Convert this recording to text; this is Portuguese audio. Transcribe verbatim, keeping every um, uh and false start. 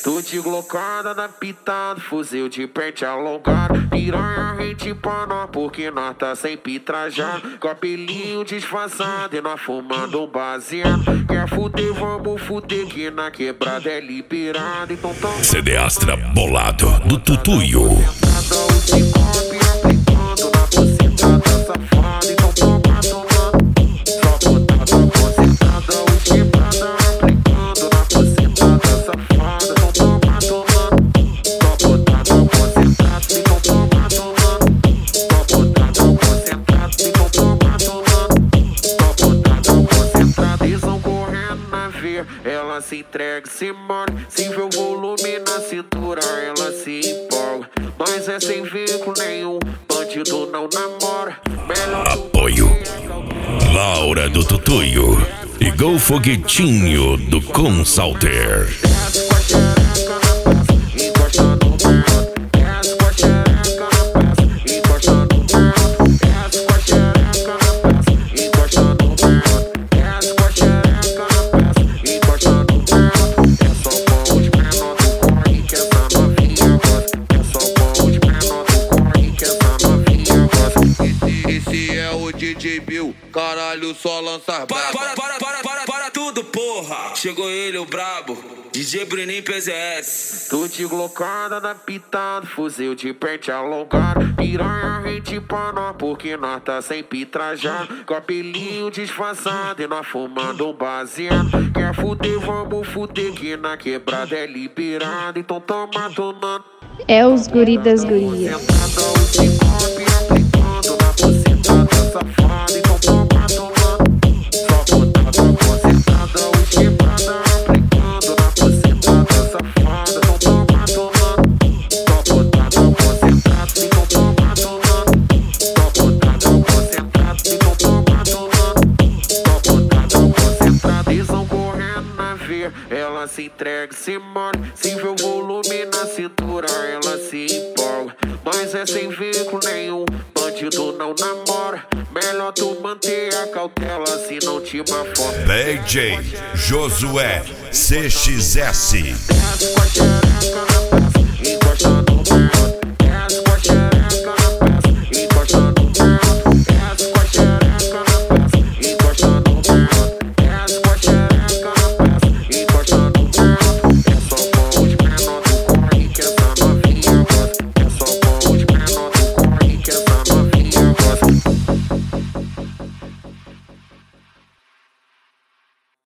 Tô de glocada na pitada, fuzil de pente alongado. Piranha rente pra nós, porque nós tá sempre trajado. Cabelinho disfarçado e nós fumando um baseado. Quer fuder, vamos fuder, que na quebrada é liberado. Então toma C D Astra bolado do Tutuio. Ela se entrega, se morde, se vê o volume na cintura, ela se empolga. Mas é sem vínculo nenhum, bandido não namora. Melhor apoio Laura do Tutuio e Gol Foguetinho do Consalter. D J Bill, caralho, só lança para, para, para, para, para, para tudo, porra. Chegou ele, o brabo, D J Bruninho P Z S. Tô de glocada na pitada, fuzil de pente alongado. Piranha rente pra nós, porque nós tá sempre trajado. Cabelinho disfarçado e nós fumando um baseado. Quer fuder, vamos fuder, que na quebrada é liberado. Então toma, tomando. É os guri das gurias. Ela se entrega, se morde, se vê o volume na cintura, ela se empolga. Mas é sem vínculo nenhum, bandido não namora. Melhor tu manter a cautela, se não te mafora. D J Josué C X S. Desce com a xereca na praça, encosta no braço.